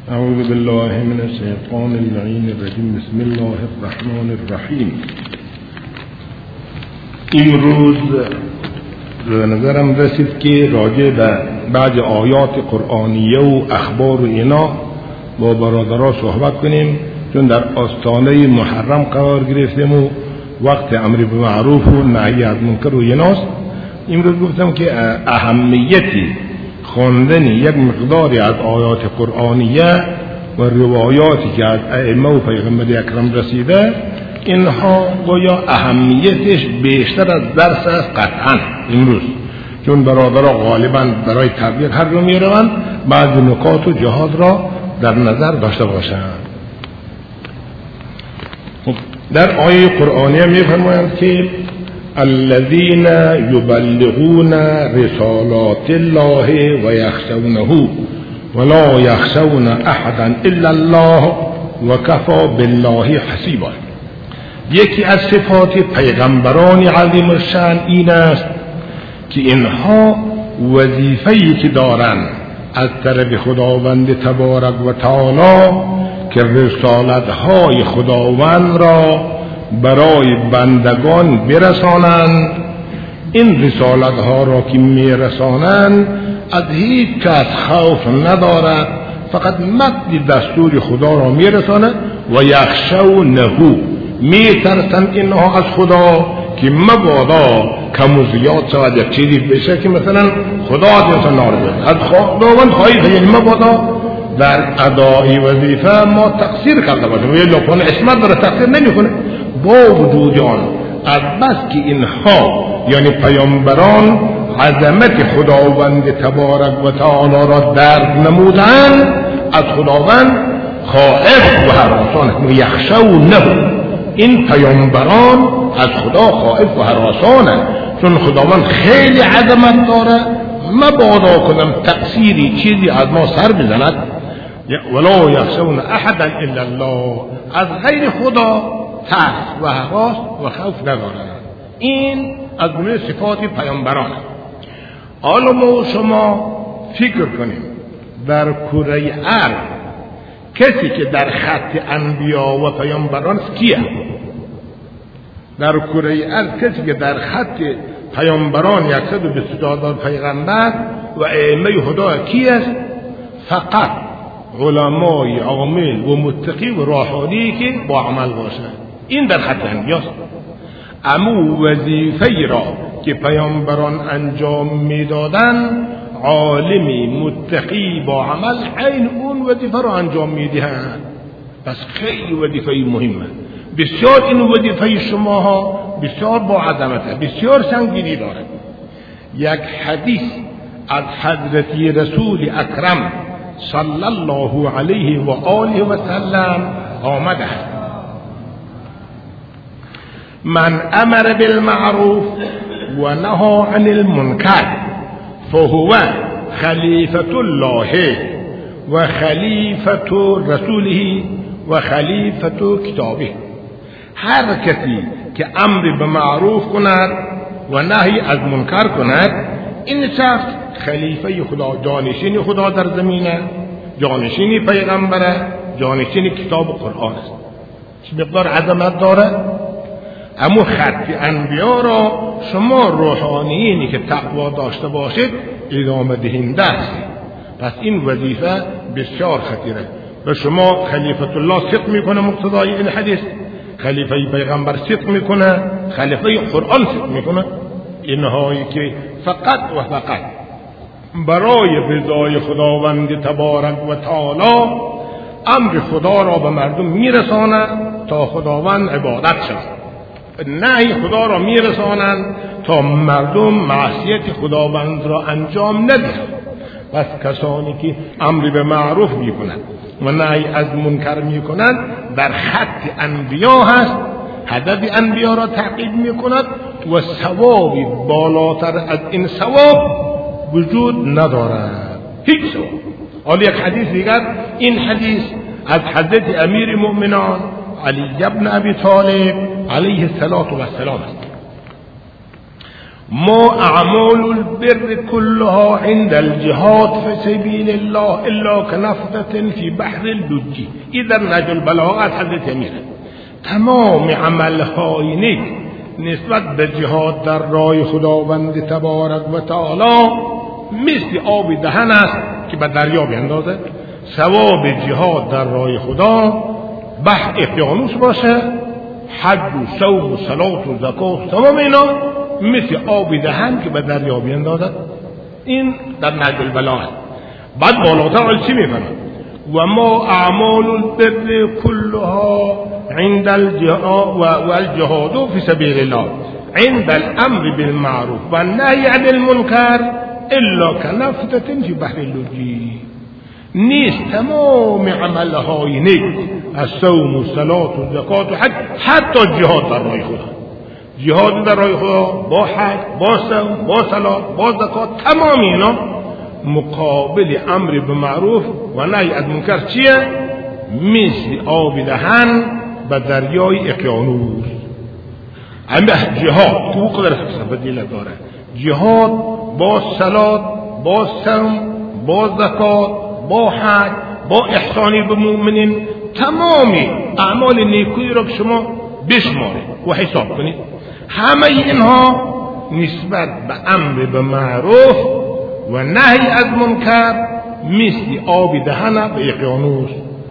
اعوذ بالله من الشیطان اللعین الرجیم. بسم الله الرحمن الرحیم. امروز به نظرم رسید که راجع به بعض آیات قرآنیه و اخبار و اینا با برادرها صحبت کنیم، چون در آستانه محرم قرار گرفتیم و وقت امر به معروف و نهی از منکر و ایناست. امروز گفتم که اهمیتی خواندن یک مقداری از آیات قرآنیه و روایاتی که از ائمه و پیغمبر اکرم رسیده، اینها گویا اهمیتش بیشتر از درس است قطعا امروز، چون برادرها غالبا برای تبلیغ هر رو میروند، بعضی نکات و جهاد را در نظر داشته باشند. در آیه قرآنیه میفرمایند که الذين يبلغون رسالات الله ويخشونه ولا يخشون احدا الا الله وكفى بالله حسيبا. یکی از صفات پیغمبران عظیم الشأن این است که اینها وظیفه‌ای که دارند از طرف خداوند تبارک و تعالی که رسالت‌های خداوند را برای بندگان برسانند، این رسالت ها را که میرسانند از هیچ کس خوف ندارد، فقط متن دستور خدا را میرسانند و یخشونه، میترسند اینها از خدا که مبادا کم و زیاد شود، یک چیزی بشه که مثلا خدا از انسان ناراض است، از خداوند خواهید، یعنی مبادا در ادای وظیفه ما تقصیر کرده باشیم و یه لپان اسمت داره تقصیر نمیکنه. با وجود آن از بس که اینها یعنی پیامبران عظمت خداوند تبارک و تعالی را درک نمودند، از خداوند خائف و هراسان یخشونه. این پیامبران از خدا خائف و هراسانند، چون خداوند خیلی عظمت داره، مبادا کنم تقصیری چیزی از ما سر بزند. ولا یخشون احدا الا الله، از غیر خدا ترس و هراس و خوف ندارند. این از جمله صفات پیامبران. حالا ما شما فکر کنیم در کره ارض کسی که در خط انبیا و پیامبران کیه؟ در کره ارض کسی که در خط پیامبران 124 پیغمبر و ائمه خدا کی است؟ فقط علمای عامل و متقی و روحانی که با عمل باشند. این در خط انبیاست. اما وظیفه را که پیامبران انجام میدادند، عالمی متقی با عمل عین اون وظیفه را انجام میدهند. پس خیلی وظیفه مهمه. بسیار این وظیفه شماها بسیار با عظمت، بسیار سنگینی دارد. یک حدیث از حضرت رسول اکرم صلی الله علیه و آله و سلم آمده: من امر بالمعروف و نهى عن المنکر فهو خلیفة الله و خلیفة رسوله و خلیفة کتابه. هر کسی که امر به معروف کند و نهی از منکر کند، این شخص خلیفه خدا، جانشین خدا در زمینه، جانشین پیغمبره، جانشین کتاب قرآن است. چه مقدار عظمت داره. اما خط انبیا را شما روحانیینی که تقوا داشته باشید ادامه دهنده هستید. پس این وظیفه بسیار خطیره. و شما خلیفت الله صدق میکنه مقتضای این حدیث، خلیفه پیغمبر صدق میکنه، خلیفه قرآن صدق میکنه. اینهایی که فقط و فقط برای رضای خداوند تبارک و تعالی امر خدا را به مردم میرسانند تا خداوند عبادت شود، نهی خدا را میرسانند تا مردم معصیت خداوند را انجام ندهند. پس کسانی که امر به معروف میکنند و نهی از منکر میکنند در خط انبیا هست، هدف انبیا را تعقیب میکند و ثوابی بالاتر از این ثواب وجود ندارد، هیچ ثواب. حالا یک حدیث دیگر، این حدیث از حضرت امیر المؤمنان علی ابن ابی طالب علیه السلام است. ما اعمال البر كلها عند الجهاد في سبيل الله الا كنفذة في بحر اللجی. این در نهج البلاغه از حضرت امیره. تمام عملهای نیک نسبت به جهاد در راه خداوند تبارک و تعالی مثل آب دهن است که به دریا بیندازه. ثواب جهاد در راه خدا بحر اقیانوس باشه، حج و صوم و صلات و زکات، تمام اینا مثل آب دهن که به دریا بیندازد. این در نهج البلاغه. بعد بالاتر چی میفرماید؟ و ما اعمال البر كلها عند الجهاد والجهاد في سبيل الله عند الامر بالمعروف والنهي عن المنكر الا كنفذة في بحر اللجی. نیست تمام عملهای نیک از صوم و صلات و زکات و حج، حتی جهاد در راه خدا، جهاد در راه خدا با حج، با صوم، با صلات، با زکات، تمام اینا مقابل امر به معروف و نهی از منکر چیه؟ مثل آب دهن به دریای اقیانوس. اما جهاد تو قدر فضیلت داره. جهاد با صلات، با صوم، با زکات، با حج، با احسانی به مؤمنین، تمامی اعمال نیکویی را که شما بشمارید و حساب کنید، همه اینها نسبت به امر به معروف و نهی از منکر مثل آب دهن به اقیانوس.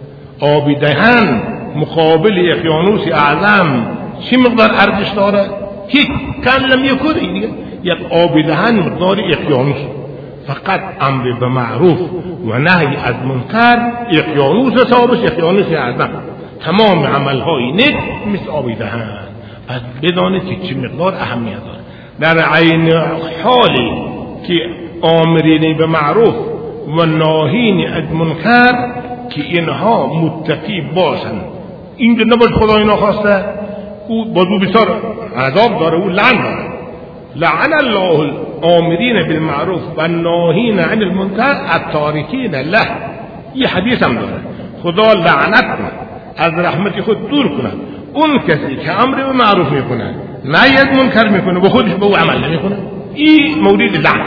آب دهن مقابل اقیانوس اعظم چی مقدار ارزش داره؟ هیچ کان لم یکن. دیگه یک آب دهن مقدار اقیانوس. فقط امر به معروف و نهی از منکر اقیانوس حسابش، اقیانوس اعظم. تمام عملهای نیک مثل آب دهن. پس بدانید که چه مقدار اهمیت داره. در عین حالی که آمرین به معروف و ناهین از منکر که اینها متقی باشند، این که نباید خدا اینا خواسته، او بازو بسیار عذاب داره، او لعن داره. لعن الله الآمرین بالمعروف و ناهین عن المنکر التارکین له. یه حدیث هم داره، خدا لعنت کنه، از رحمت خود دور کنه اون کسی که امر به معروف میکنه، نهی از منکر میکنه و خودش به او عمل نمیکنه. این مورد لعنت.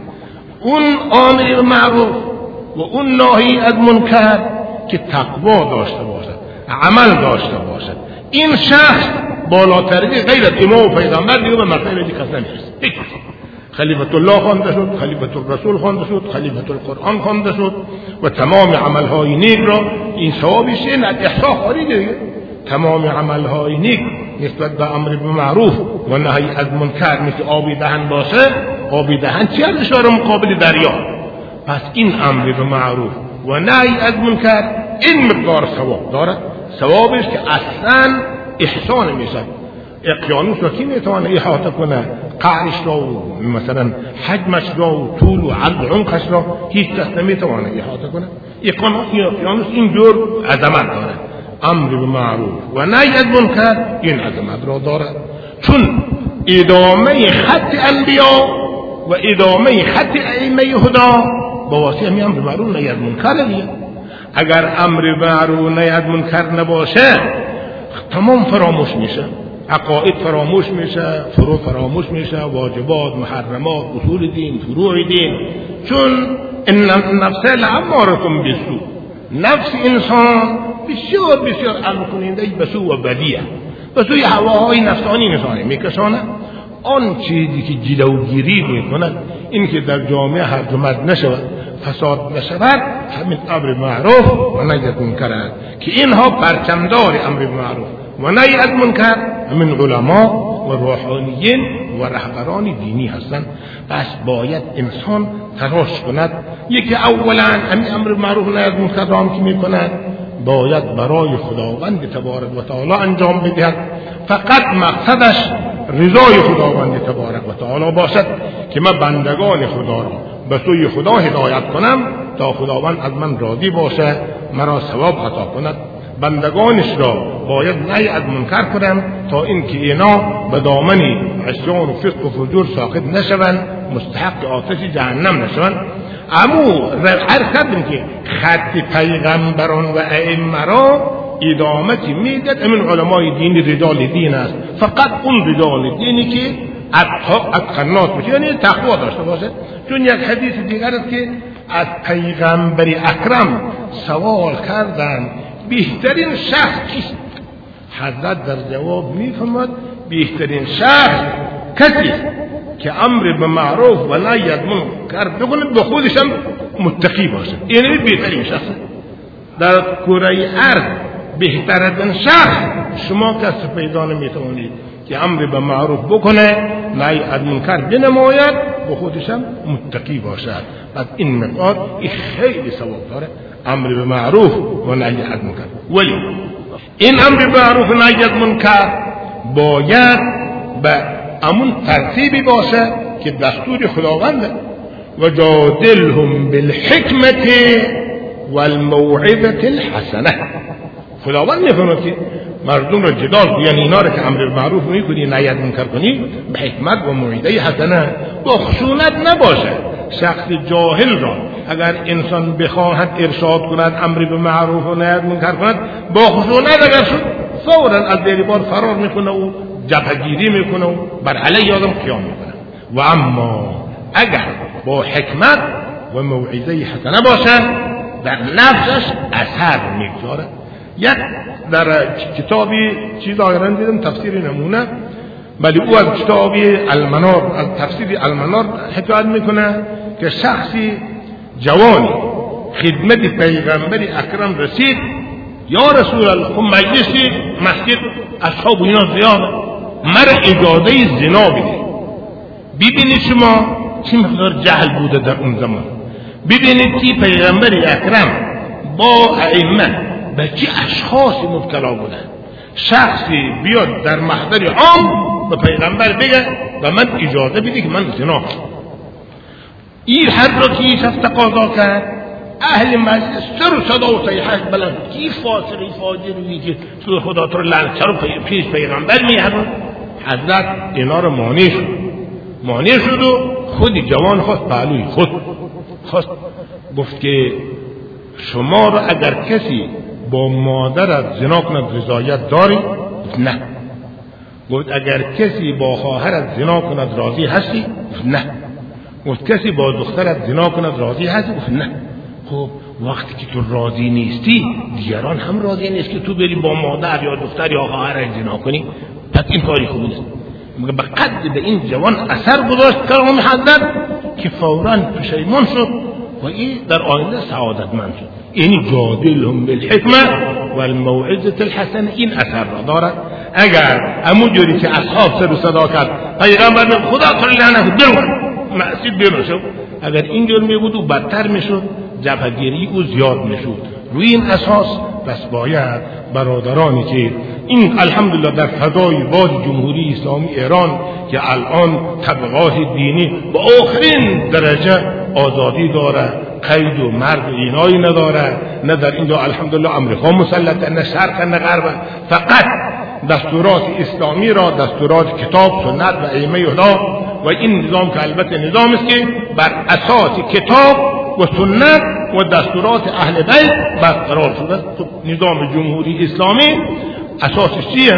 اون آمر به معروف و اون ناهی از منکر که تقوا داشته باشد، عمل داشته باشد، این شخص بالاترین غیر از امام و پیغمبر دیگه به مرتبه دیگه نمیرسه. خلیفة الله خوانده شد، خلیفة الرسول خوانده شد، خلیفة القرآن خوانده شد و تمام عملهای نیک را این ثوابش این از احصا خارجه. تمام عملهای نیک نسبت به امر به معروف و نهی از منکر مثل آب دهن باشه. آب دهن چی ارزش داره مقابل دریا؟ پس این امر به معروف و نهی از منکر این مقدار ثواب داره. ثوابش که اصلا احسان میشه. اقیانوس را کی میتونه احاطه کنه؟ قعرش را و مثلا حجمش را و طول و عرض عمقش را هیچ کس نمیتونه احاطه کنه. اقیانوس اینجور عظمت داره. امر به معروف و نهی از منکر این عظمت را داره، چون ادامه خط انبیا و ادامه خط ائمه هدا با واسطه امر به معروف نهی از منکر دیگه. اگر امر به معروف نهی از منکر نباشه تمام فراموش میشه، عقاید فراموش میشه، فروع فراموش میشه، واجبات، محرمات، اصول دین، فروع دین. چون ان النفس لاماره بالسوء، نفس انسان بسیار امر کننده به سوء و بدیه، به سوی هواهای نفسانی انسانی میکشانه. آن چیزی که جلوگیری میکنه این که در جامعه هرجمت نشود، فساد نشود، همین امر معروف و نهی از منکر است که اینها پرچمدار امر معروف و نهی از منکر من علما و روحانیین و رهبران دینی هستند. پس باید انسان تلاش کند. یکی اولا همین امر معروف و نهی از منکر را که میکند باید برای خداوند تبارک و تعالی انجام بدهد. فقط مقصدش رضای خداوند تبارک و تعالی باشد که من بندگان خدا را به سوی خدا هدایت کنم تا خداوند از من راضی باشه، مرا ثواب عطا کند. بندگانش را باید نهی از منکر کنم تا اینکه اینا به دامن عصیان و فسق و فجور ساقط نشوند، مستحق آتش جهنم نشوند. اما هر کردیم که خط پیغمبران و ائمه را ادامتی میدد. امن علمای دینی رجال دین است، فقط اون رجال دینی که اتقنات باشه، یعنی تقوا داشته باشه. چون یک حدیث دیگر است که از پیغمبر اکرم سوال کردند بهترین شخص کیست؟ حضرت در جواب میفرماد بهترین شخص کسی که امر به معروف و نهی از منکر بکنه به خودش هم متقی باشه. این بهترین شخص در کره ارض. بهترین شخص شما کسی پیدا نمیتوانید که امر به معروف بکنه نهی از منکر بنماید به خودش هم متقی باشد. پس این مقدار خیلی ثواب داره، امر به معروف و نهی از منکر. ولی این امر به معروف و نهی از منکر باید به امون ترتیبی باشه که دستور خداونده. و جادلهم بالحکمت والموعظه الحسنه. خداوند میفرماید که مردم را جدال، یعنی اینا را که امر به معروف میکنی نهی از منکر کنی به حکمت و موعظه حسنه، با خشونت نباشه. شخص جاهل را اگر انسان بخواهد ارشاد کند امر به معروف و نهی از منکر کند، با خشونت اگر شد فوراً از دیربار فرار میکنه و جبهه‌گیری میکنه و بر علیه آدم قیام میکنه. و اما اگر با حکمت و موعظه حسنه باشه در نفسش اثر میگذاره. یک در کتابی چیز آیران دیدم تفسیر نمونه، ولی او از کتابی المنار، از تفسیر المنار حکایت میکنه که شخصی جوانی خدمت پیغمبر اکرم رسید، یا رسول الله خب مجلسی مسجد اصحاب و اینا زیاده، مرا اجازه زنا بده. ببینید شما چه مقدار جهل بوده در اون زمان. ببینید که پیغمبر اکرم با ائمه به چه اشخاصی مبتلا بودن. شخصی بیاد در محضر عام به پیغمبر بگه و من اجازه بده که من زنا کنم. این حد را که ایشف تقاضا کرد، اهل مجلس سر و صدا و صیحه بلند، کی فاسقی فاجری که تو خدا تو لعنت چرا پیش پیغمبر میارن. حضرت اینا رو مانع شد و خود جوان خواست پهلوی خود خواست گفت که شما رو اگر کسی با مادرت زنا کند رضایت داری؟ گفت نه. گفت اگر کسی با خواهرت زنا کند راضی هستی؟ گفت نه. گفت کسی با دخترت زنا کند راضی هستی؟ گفت نه. خب وقتی که تو راضی نیستی دیگران هم راضی نیست که تو بری با مادر یا دختر یا خواهرت زنا کنی، پس این کاری خوب نیست. به قد به این جوان اثر گذاشت کلام حضرت که فوراً پشیمان شد و این در آینده سعادتمند شد. یعنی جادلهم بالحکمه و الموعظه الحسنه این اثر را دارد. اگر همونجوری که اصحاب سر و صدا کرد پیغمبر خدا تعالی لعنت برو مسجد بیرون شد، اگر اینجور میبود و بدتر میشد، جبهه‌گیری او زیاد میشد. روی این اساس پس باید برادرانی که این الحمدلله در فضای باد جمهوری اسلامی ایران که الان طبقات دینی با آخرین درجه آزادی داره، قید و مرد اینایی نداره، نه در اینجا الحمدلله امریکا مسلطه، نه شرق نه غرب، فقط دستورات اسلامی را، دستورات کتاب سنت و ائمه خدا و این نظام که البته نظام است که بر اساس کتاب و سنت و دستورات اهل بیت برقرار شده. نظام جمهوری اسلامی اساسش چیه؟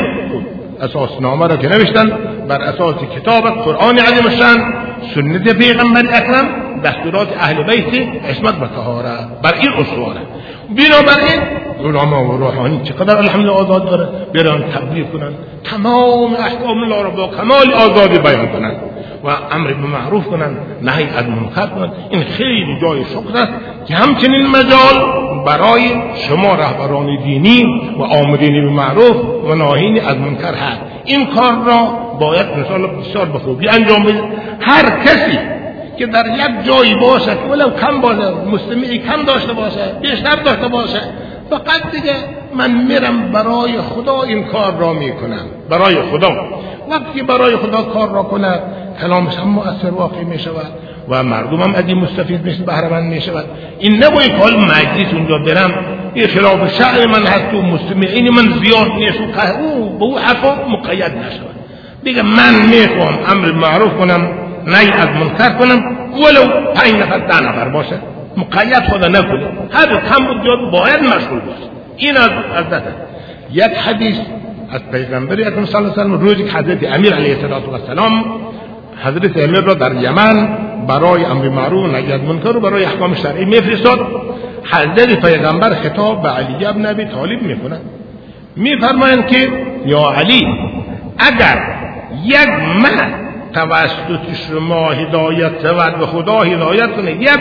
اساس نامه را که نوشتن بر اساس کتاب قرآن عظیم الشان، سنت پیغمبر اکرم، دستورات اهل بیت عصمت و طهارت، بر این اصوله. بنابراین علما و روحانی چقدر الحمدلله آزاد داره، برن تبلیغ کنن، تمام احکام الله را با کمال آزادی بیان کنن و امر به معروف کنن، نهی از منکر کنن. این خیلی جای شکر است که همچنین مجال برای شما رهبران دینی و آمرین به معروف و ناهین از منکر هست. این کار را باید مثلا بسیار به خوبی انجام بدید. هر کسی که در یک جایی باشه که ولو کم باشه، مستمعی کم داشته باشه، بیشتر داشته باشه، فقط دیگه من میرم برای خدا این کار را میکنم، برای خدا. وقتی برای خدا کار را کنه کلامش هم مؤثر واقع می شود و مردم هم از این مستفید میشه، بهره مند می شود. این نباید که حال مجلس اونجا برم این خلاف شعر من هست و مستمعین من زیاد نیست و که او به او حرفا مقید نشود. دیگه من میخوام امر معروف کنم، نهی از منکر کنم، ولو 5 نفر 10 نفر باشه، مقید خدا نکنه. هر کم بود جا باید مشغول باشه. این از دست. یک حدیث از پیغمبر اکرم صلی الله علیه و سلم روزی که حضرت امیر علیه السلام حضرت امیر را در یمن برای امر معروف و نهی از منکر و برای احکام شرعی میفرستاد. حضرت پیغمبر خطاب به علی ابن ابی طالب میکنند، میفرمایند که یا علی، اگر یک مرد توسط شما هدایت شود و خدا هدایت کنه یک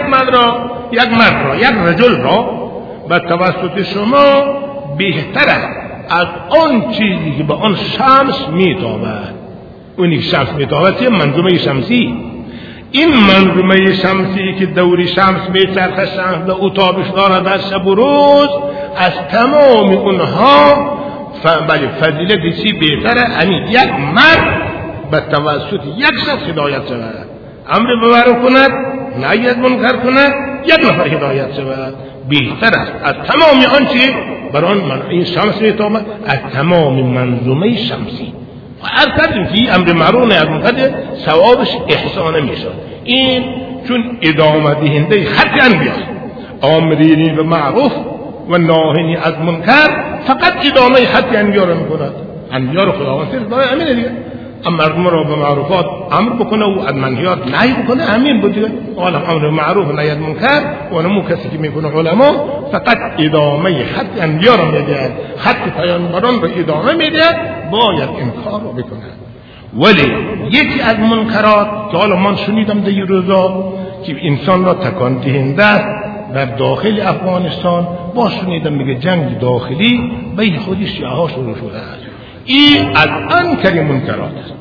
رجل را و توسط شما بهتره از آن چیزی که به آن شمس میتابد. اونی شمس میتابد چه؟ منظومه شمسی. این منظومه شمسی که دوری شمس میچرخه، شمس و اتابش دارد در شب و روز، از تمام اونها فضیلت چی بهتره؟ همین یک مرد به توسط یک شخص هدایت شود، امر به معروف کند، نهی از منکر کند، یک نفر هدایت شود، بهتر است از تمام آنچه بر آن این شمس میتابد، از تمام منظومه شمسی. و هر کردیم که امر معروف نهی از منکر ثوابش احسانه میشد. این چون ادامه دهنده خط انبیاء، آمرین به معروف و ناهی از منکر فقط ادامه خط انبیاء را میکند. انبیاء را خداوند فرستاده همینه دیگه، مردم را به معروفات امر بکنه و از منهیات نهی بکنه، همین بود دیگه. حالا امر معروف و نهی از منکر و نمو کسی که میکنه علما فقط ادامه خط انبیاء را میدهد، خط پیامبران را ادامه میدهد، باید این کار را بکنه. ولی یکی از منکرات که حالا من شنیدم در این روزا که انسان را تکان دهنده است در داخل افغانستان، با شنیدم میگه جنگ داخلی بین خودی شیعه ها شروع شده است. این از انکر منکرات است.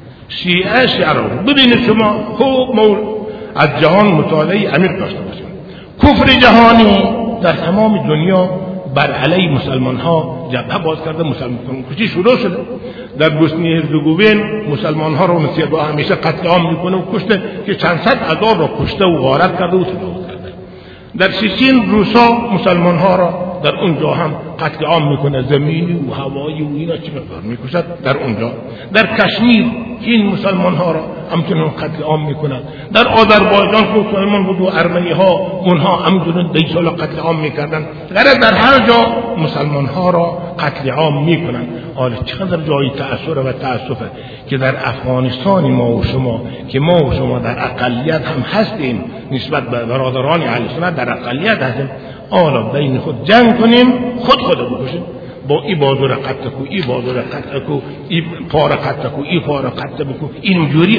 شیعه را ببینید شما خوب از جهان مطالعه عمیق داشته باشید. کفر جهانی در تمام دنیا بر علیه مسلمان ها جبهه باز کرده، مسلمان کشی شروع شده. در بوسنی هرزگوین مسلمان ها را مسیحا همیشه قتل عام میکنه و کشته که چند صد هزار را کشته و غارت کرده و تجاوز کرده. در سیسین روسا مسلمان ها را در اونجا هم قتل عام میکنه، زمینی و هوایی و اینا چی مقدار میکشد در اونجا. در کشمیر این مسلمان ها را همچنان قتل عام میکنند. در آذربایجان که مسلمان بود و ارمنی ها اونها همچنان 10 سال قتل عام میکردند. در هر جا مسلمان ها را قتل عام میکنند. حالا چقدر جای تأثیر و تأسفه که در افغانستان ما و شما که ما و شما در اقلیت هم هستیم نسبت به برادران اهل سنت، در اقلیت هستیم. حالا بین خود جنگ کنیم، خود بکشیم، با ای بازور قتل کو، ای بازور قتل کو، ای پار قتل کو، ای پار قتل کو. اینجوریه.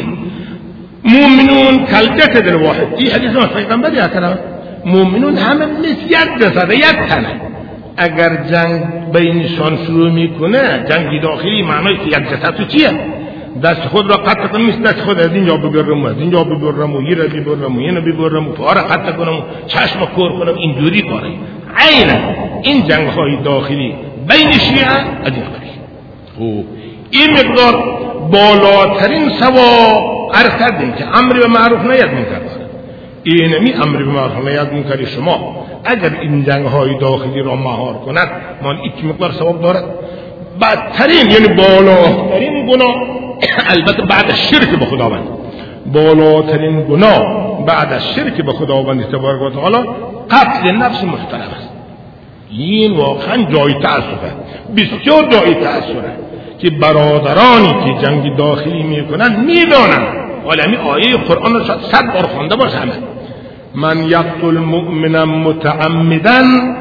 مومنون کالجسد الواحد. این حدیث ما پیغمبر اکرم مومنون همه مثل یک جسد، یک تنه. اگر جنگ بینشان شروع میکنه، جنگ داخلی، معنی که یک جسد تو چیه؟ دست خود را قطع کنم، مثل دست خود از اینجا ببرم، از اینجا ببرم و یه را ببرم و یه را ببرم و پا را قطع کنم و چشم کور کنم. اینجوری کاره. عینه این جنگ های داخلی بین شیعه از این قبیل. این مقدار بالاترین ثواب عرض کردیم که امر به معروف نهی از منکر داره. اینمی امر به معروف نهی از منکر شما اگر این جنگ های داخلی را مهار کند، من این مقدار ثواب دارد. بدترین یعنی بالاترین گناه البته بعد از شرک به خداوند، بالاترین گناه بعد از شرک به خداوند تبارک و تعالی قتل نفس محترم است. این واقعا جای تأسفه، بسیار جای تأسفه که برادرانی که جنگ داخلی میکنن میدانن. ولی آیه قرآن رو 100 بار خوانده باشه همه. من یقتل مؤمنا متعمدا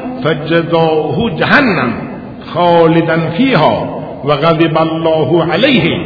فجزاؤه جهنم خالدا فيها وغضب الله عليه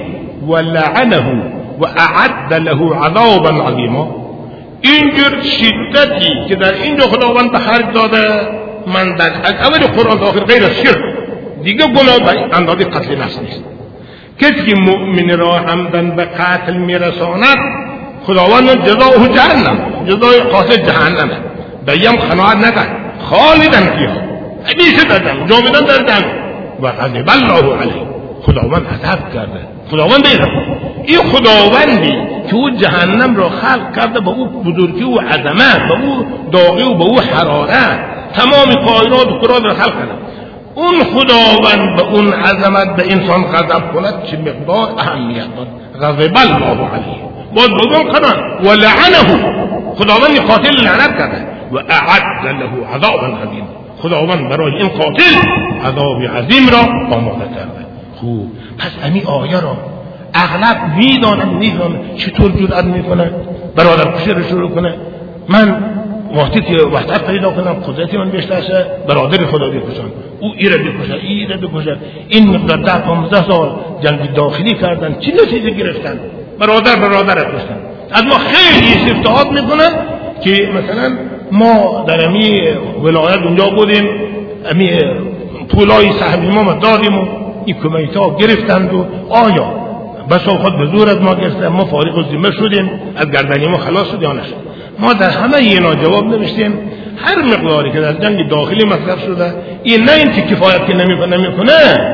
ولعنه واعد له عذابا عظیما. اینجور شدتی که در اینجا خداوند به خرج داده، من در اول قرآن تا آخر غیر از شرک دیگه گناه به اندازه قتل نفس نیست. کسی که مؤمن را عمدن به قتل میرساند، خداوند جزاؤه جهنم، جزای قاتل جهنمه. بیم خناعت نکرد، خالدن فیها، همیشه در جنگ، جاودان در جنگ. و غضب الله علیه، خداوند عذاب کرده. خداوند این خداوندی که او جهنم را خلق کرده به او بزرگی و عظمت، به او داغی و به او حرارت، تمام کائنات و قرآن را خلق کرده. اون خداوند به اون عظمت به انسان غضب کند، چه مقدار اهمیت دارد. غضب الله علیه، باز بگم کنن و لعنه، خداوند قاتل لعنت کرده. و اعد له عذابا عظیما، خداوند برای این قاتل عذاب عظیم را آماده کرده. خوب، پس امی آیه را اغلب میدانن چطور جرأت میکنه برادر کشی رو شروع کنه. من وقتی که وحدت پیدا کنم، قدرتی من بیشتر شه، برادر خدا بکشن، او ایره بکشه، ایره بکشه. این مقدار 10-15 سال جنگ داخلی کردن، چی نتیجه گرفتن؟ برادر کشتن. از ما خیلی استفاده میکنن که مثلا ما در امی ولایت اونجا بودیم، امی پولای سهمی ما دادیم و این کمیته ها گرفتند و آیا بس خود به زور از ما گرفتن، ما فارغ الذمه شدیم، از گردنی ما خلاص شد یا نشد؟ ما در همه اینا جواب نوشتیم هر مقداری که در جنگ داخلی مصرف شده، این نه این که کفایت که نمیکنه،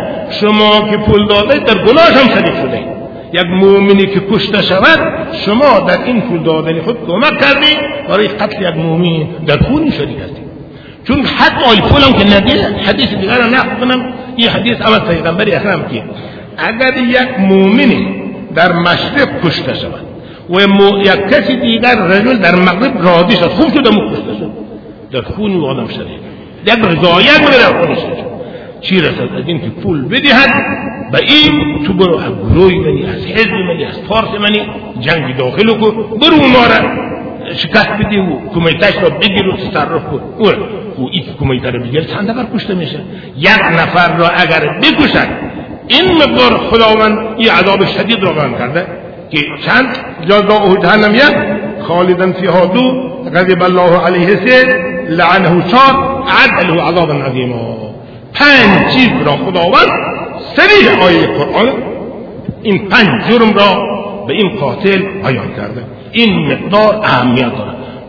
شما که پول داده در گناهش هم شریک شده. یک مومنی که کشته شود، شما در این پول دادن خود کمک کردی برای قتل یک مومن، در خون شریک هستی. چون حتی آی پولم که ندیده، حدیث دیگر را نقل کنم، این حدیث اول پیغمبر اکرم که اگر یک مومنی در مشرق کشته شود و یک کسی دیگر رجل در مغرب راضی شد، خوب شد امو کشته شد، در خون او آدم شریک، یک رضایت میره در خونش. چی رسد از این که پول بدهد به این، تو برو از گروهی منی، از حزب منی، از فارس منی جنگ داخل کو، برو اونا را شکست بدی و کمیتهش را بگیر و تصرف کن. او این کمیته را بگیر چند نفر کشته میشه. یک نفر را اگر بکشد، این مقدار خداوند این عذاب شدید را بیان کرده که چند جزاؤه جهنم یک، خالدا فیها دو، غضب الله علیه سه، لعنه 4، اعد له عذابا عظیما. 5 چیز را خداوند صریح آیه قرآن این 5 جرم را به این قاتل بیان کرده. این مقدار اهمیت داره.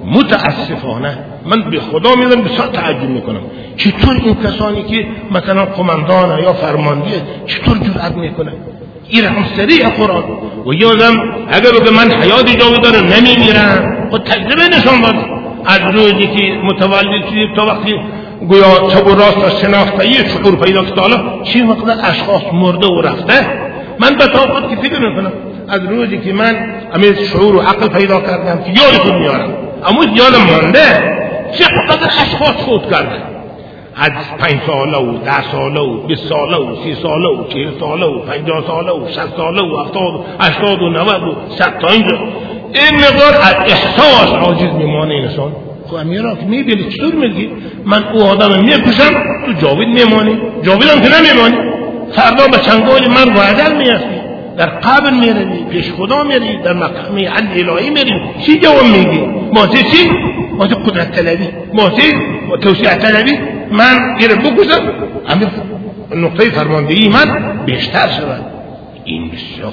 متاسفانه من به خدا میدم بسیار تعجب میکنم چطور این کسانی که مثلا قماندان یا فرمانده چطور جرأت میکنه این رقم صریح قرآن. و یادم اگر به من حیات جاودانه نمیمیرم، خود تجربه نشان داد از روزی که متولد شدیم تا وقتی گویا چپ و راست از شناختگی شعور پیدا کرد، حالا چی مقدار اشخاص مرده و رفته. من به طاقت که فکر میکنم از روزی که من امیز شعور و عقل پیدا کردم که یادتون میارم، اما یادم مانده چقدر اشخاص فوت کردن از 5 ساله و 10 ساله و 20 ساله و 30 ساله و 40 ساله و 50 ساله و 60 ساله و 70 و 80 و 90 و 100 تا اینجا. این مقدار از احساس عاجز میمانه انسان. خب امیرا که میبینی چطور میگی من او آدم میکشم تو جاوید میمانی، جاوید هم که نمیمانی، فردا به چنگال من وعدل میافتی، در قبر میروی، پیش خدا میری، در مقام عدل الهی میری. چی جواب میگی؟ ماته چی؟ ماته قدرت طلبی، ماته توسعه طلبی. من گره بکشم امیر نقطه فرماندهی من بیشتر شود. این بسیار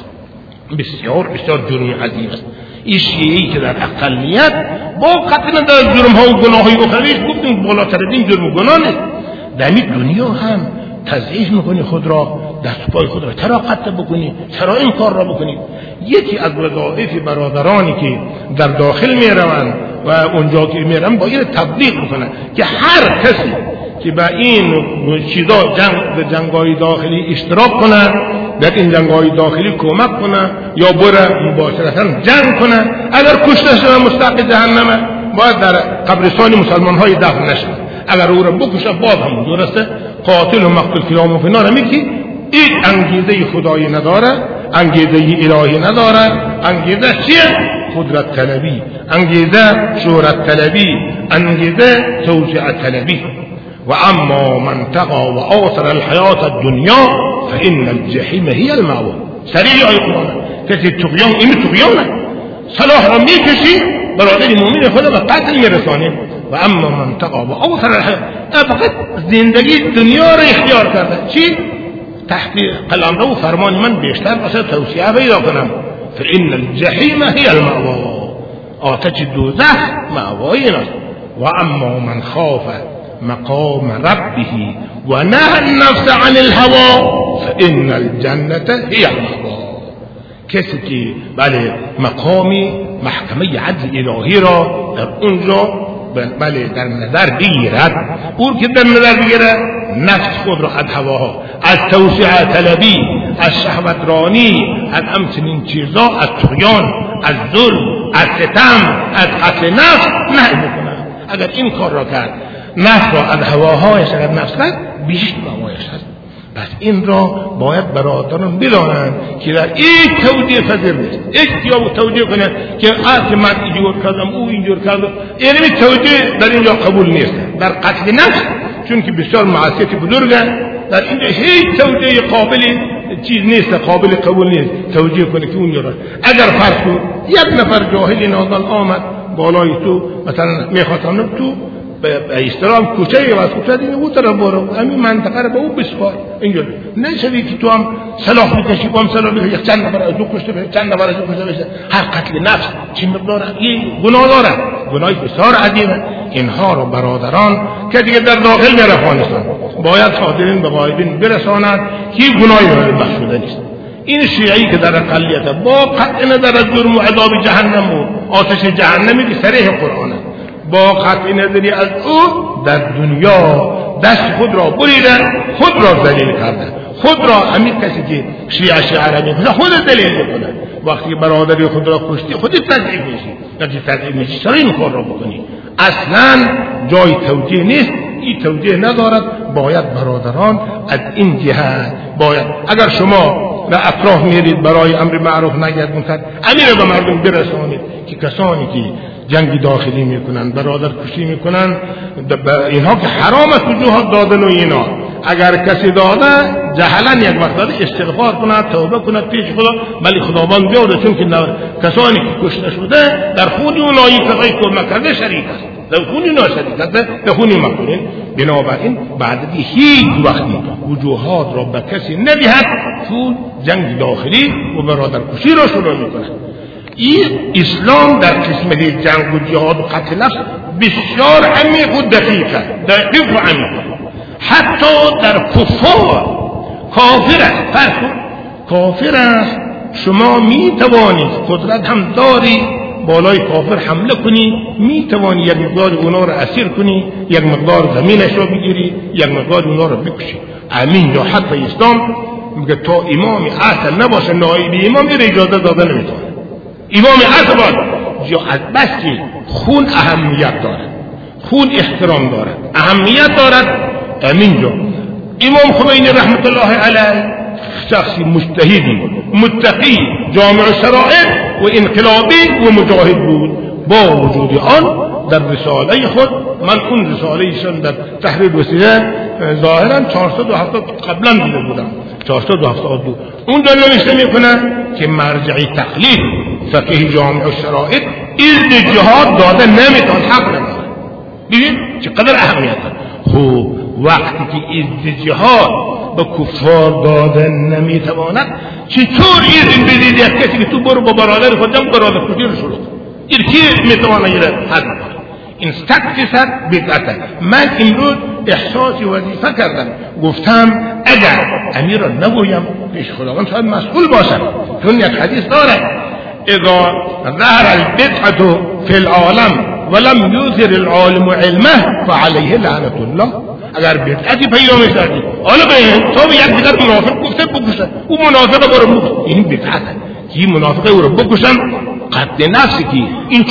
بسیار بسیار جرم عظیم است. این شیعی که در اقلیت با قطعا در جرم ها و گناه های اخرویش گفتیم بالاتر این جرم و گناه نیست. در این دنیا هم تضعیف میکنی خود را، دست پای خود را چرا قطع بکنی، چرا این کار را بکنی. یکی از وظایف برادرانی که در داخل میروند و اونجا که میرن باید تبلیغ بکنن که هر کسی که به این چیزا جنگ‌های داخلی اشتراک کنه، در این جنگ‌های داخلی کمک کنه یا بره مباشرتاً جنگ کنه، اگر کشته شده مستحق جهنمه، باید در قبرستان مسلمان‌های دفن نشه. اگر او را بکشه باز هم درسته، قاتل و مقتول کلام و فنار میگی. این انگیزه خدایی نداره، انگیزه الهی نداره. انگیزه چیه؟ قدرت طلبی، انگیزه شهرت طلبی، انگیزه توسعه طلبی. و اما من تقى و آثر الحیات الدنیا فإن الجحیم هی المأوى. سریع آیه قرآن کسی طغیان، این طغیانه، صلاح را میکشی برادر مومن خدا به قتل میرسانیم. و اما من تقى و آثر الحیات، فقط زندگی دنیا را اختیار کرده. چی؟ تحت قلمرو فرمان من بیشتر واسه توسعه پیدا کنم. فإن الجحیم هی المأوى، آتش دوزخ مأوای است. و اما من خاف مقام ربه و نهى النفس عن الهوى فإن الجنة هی المأوى. کسی که بله مقامی محکمه عدل الهی را در اونجا بله در نظر بگیرد، او که در نظر بگیرد نفس خود را از هواها، از توسعه طلبی، از شهوت رانی، از همچنین چیزا، از طغیان، از ظلم، از ستم، از قتل نفس نهی بکنه. اگر این کار را کرد، نفس را از هواهایش اگر نفس کرد، بیشتر هوایش هست. پس این را باید برادران بدانند که در این توجیه پذیر نیست. اجتیاب توجیه کنند که من اینجور کردم او اینجور کردم، یعنی توجیه در اینجا قبول نیست. در قتل نفس چون که بسیار معصیت بزرگه، در اینجا هیچ توجیه قابل چیز نیست، قابل قبول نیست توجیه کنه که اونجا را. اگر فرض کن یک نفر جاهل نادان آمد بالای تو مثلا میخواستم تو به اصطلاح کوچه و کوچه دیگه او طرف برو، همین منطقه رو به او بسپار. اینجوری نشوی که تو هم سلاح میکشی، با هم سلاح میکشی، یک چند نفر از او کشته بشه، چند نفر از او کشته بشه. هر قتل نفس چی مقداره؟ این گناه داره، گناهی بسیار عظیمه. اینها رو برادران که دیگه در داخل در افغانستان باید حاضرین به غایبین برسانند که گناهی بخشوده نیست. این شیعی که در اقلیت با قطع نظر از جرم و عذاب جهنم و آتش جهنمی که صریح قرآن است، با قطع نظری از او در دنیا دست خود را بریدن، خود را ذلیل کردن، خود را همین کسی که شیعه عربی خود ذلیل میکنه. وقتی برادری خود را کشتی خودت تضعیف میشی، وقتی تضعیف میشی چرا این کار را بکنی؟ اصلا جای توجیه نیست، این توجیه ندارد. باید برادران از این جهت باید، اگر شما به اطراف میرید برای امر معروف نهی از منکر، امیر به مردم برسانید که کسانی که جنگ داخلی میکنن، برادر کشی میکنن، اینها که حرام است وجوهات دادن و اینا، اگر کسی داده جهلا یک وقت داده استغفار کنه، توبه کنه پیش خدا، ولی خداوند بیاره، چون که کسانی که کشته شده در خون اونایی که کمک کرده شریک است، در خون اونا شریک است، در خون مقتولین. بنابراین بعد هیچ وقتی وجوهات را به کسی ندهد تو جنگ داخلی و برادر کشی را شروع میکنه. این اسلام در قسمت جنگ و جهاد و قتل نفس بسیار عمیق و دقیق و عمیق. حتی در کفار کافر است، فرق کافر است، شما می توانید قدرت هم داری بالای کافر حمله کنی، می توانی یک مقدار اونا را اسیر کنی، یک مقدار زمینش را بگیری، یک مقدار اونا را بکشی. امین یا حتی اسلام میگه تا امام عادل نباشه نایب امام را اجازه داده نمیتونه. امام عادل باید یا از بس که خون اهمیت دارد، خون احترام دارد، اهمیت دارد. امین جا امام خمینی رحمت الله علیه شخصی مجتهدی متقی جامع شرائع و انقلابی و مجاهد بود. با وجود آن در رساله خود، من اون رساله ایشان در تحریر وسیله ظاهرا 470 قبلا دیده بودم، 472 اون در نوشته میکنه که مرجعی تقلید فقه جامع شرائع از جهاد داده نمیتون، حق نداره. ببین چقدر اهمیت داره. خوب وقتی که از جهاد به کفار داده نمیتواند، چطور ایزن بدید یک کسی که تو برو با برادر خودم برادر کشی رو شروع این که میتواند یه حد کنه؟ این 100% بدعته. من امروز احساسی وظیفه کردم، گفتم اگر امیر را نگویم پیش خداوند شاید مسئول باشم، چون یک حدیث داره اذا ظهر البدعة فی العالم ولم یظهر العالم علمه فعلیه لعنت الله. اگر بدعتی پیدا می‌کردی، حالا به تو یک دیگر منافق گفته بکشن، او منافق برو بکش، این بدعته. کی منافق او رو بکشن؟ قتل نفسی که این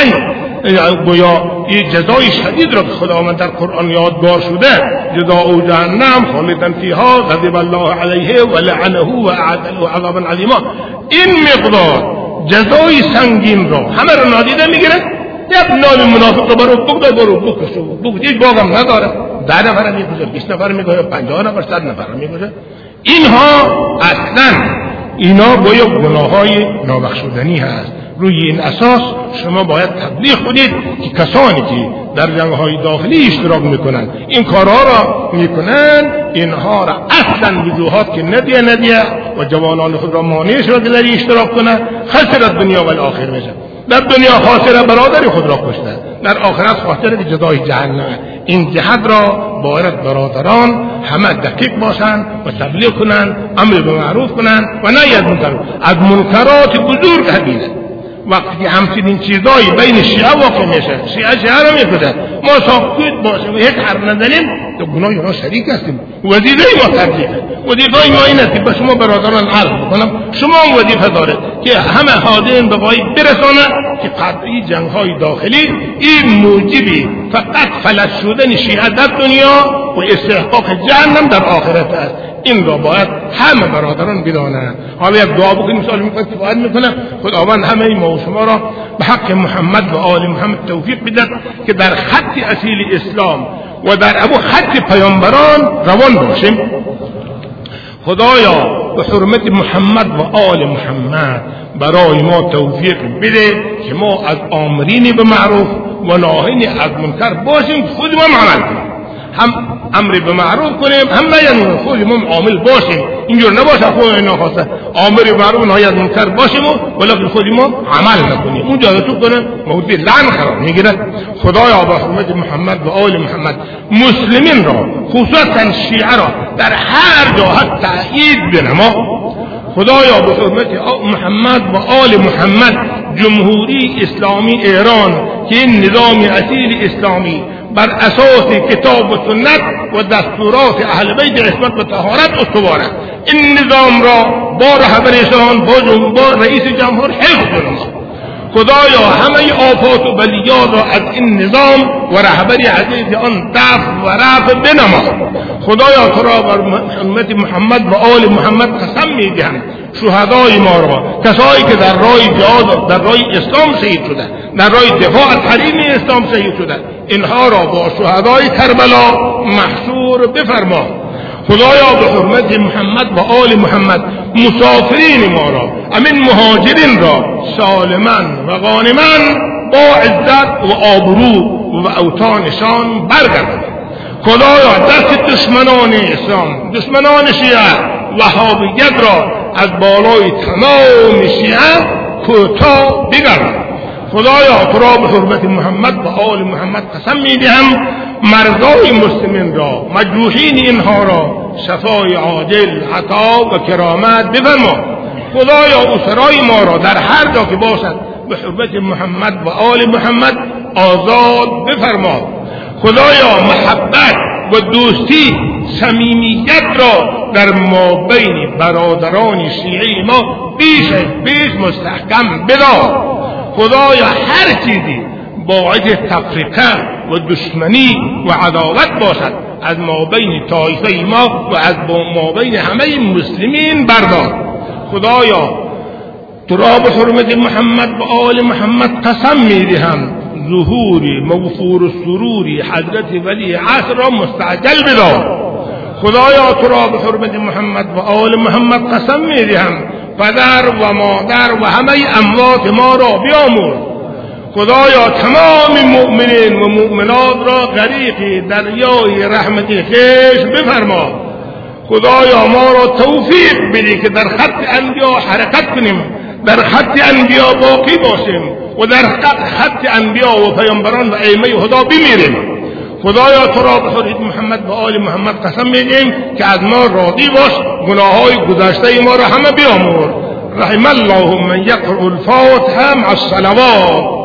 4-5 گویا این جزای شدید را که خداوند در قرآن یادگار شده، جزاء جهنم خالدن فیها غضب الله علیه و لعنه و اعد له عذابا عظیما. این مقدار جزای سنگین را همه را نادیده میگیره. یک نام منافق برو بکشو هیچ باغم نداره، 10 نفر میکشه، 20 نفر میکشه، 50 نفر، 100 نفر میکشه. اینها اصلا اینا با یک گناههای نابخشودنی هست. روی این اساس شما باید تبلیغ کنید که کسانی که در جنگ‌های داخلی اشتراک میکنن، این کارها را میکنن، اینها را اصلا وجوهات که ندیه و جوانان خود را مانع شد در اشتراک کنن، خسر دنیا و الاخره میشه. در دنیا خاسر برادری خود را کشته، در آخرت خاسر جزای جهنم. این جهت را باید برادران همه دقیق باشند و تبلیغ کنند، امر به معروف کنند و نهی از منکرات بزرگ همینه. وقتی که همچنین چیزایی بین شیعه واقع میشه، شیعه را میکنه، ما ساکت باشیم و یک حرف نزنیم، تو گناه ما شریک هستیم. وظیفه ما تبلیغه، وظیفه ما این است که به شما برادران عرض بکنم، شما وظیفه دارید که همه حاضرین به غایب برسانند که قطعی جنگ‌های داخلی این موجبی فقط فلج شدن شیعه در دنیا و استحقاق جهنم در آخرت است. این را باید همه برادران بدانند. حالا یک دعا بکنیم سوال میکنم کفایت میکنه. خداوند همه ما و شما را به حق محمد و آل محمد توفیق بدهد که در خط اصیل اسلام و در ابو خط پیامبران روان باشیم. خدایا به حرمت محمد و آل محمد برای ما توفیق بده که ما از آمرین به معروف و ناهین از منکر باشیم، خود ما عمل کنیم، هم امر به معروف کنیم هم بیان خود ما عامل باشیم. اینجور نباشه خود ناخواسته امر به معروف ناهی از منکر باشیم ولی خود ما عمل نکنیم، اون جا تو کنه موضوع لعن قرار میگیره. خدایا به حرمت محمد و آل محمد مسلمین را خصوصا شیعه را در هر جهت تأیید بنما. خدایا به حرمت محمد و آل محمد جمهوری اسلامی ایران که این نظام اصیل اسلامی بر اساس کتاب و سنت و دستورات اهل بیت عصمت و طهارت استوار است، این نظام را با رهبرشان با رئیس جمهور حفظ کنند. خدایا همه آفات و بلیات را از این نظام و رهبری عزیز آن دفع و رفع بنما. خدایا تو را بر حرمت محمد و آل محمد قسم میدهم شهدای ما را، کسایی که در راه جهاد در راه اسلام شهید شده، در راه دفاع از حریم اسلام شهید شده، اینها را با شهدای کربلا محشور بفرما. خدایا به حرمت محمد و آل محمد مسافرین ما را، امین مهاجرین را سالما و غانما با عزت و آبرو و اوطانشان برگردان. خدایا دست دشمنان اسلام، دشمنان شیعه وهابیت را از بالای تمام شیعه کوتاه بگردان. خدایا تو را به حرمت محمد و آل محمد قسم میدهم مرضای مسلمین را، مجروحین اینها را شفای عاجل عطا و کرامت بفرما. خدایا اسرای ما را در هر جا که باشد به حرمت محمد و آل محمد آزاد بفرما. خدایا محبت و دوستی صمیمیت را در مابین برادران شیعی ما بیش مستحکم بدار. خدایا هر چیزی باعث تفرقه و دشمنی و عداوت باشد از مابین طایفه ما و از مابین همه مسلمین بردار. خدایا تو را به حرمت محمد و آل محمد قسم میدهم ظهوری مغفور السروری حضرت ولی عصر را مستعجل بدار. خدایا تو را به حرمت محمد و آل محمد قسم میدهم پدر و مادر و همه اموات ما را بیامرز. خدایا تمام مؤمنین و مؤمنات را غریق دریای رحمت خویش بفرما. خدایا ما را توفیق بده که در خط انبیا حرکت کنیم، در خط انبیا باقی باشیم و در خط انبیا و پیامبران و ائمه هدا بمیریم. خدایا تو را به حرمت محمد و آل محمد قسم میدیم که از ما راضی باش، گناههای گذشته ما را همه بیامرز. رحم الله من یقرأ الفاتحه مع الصلوات.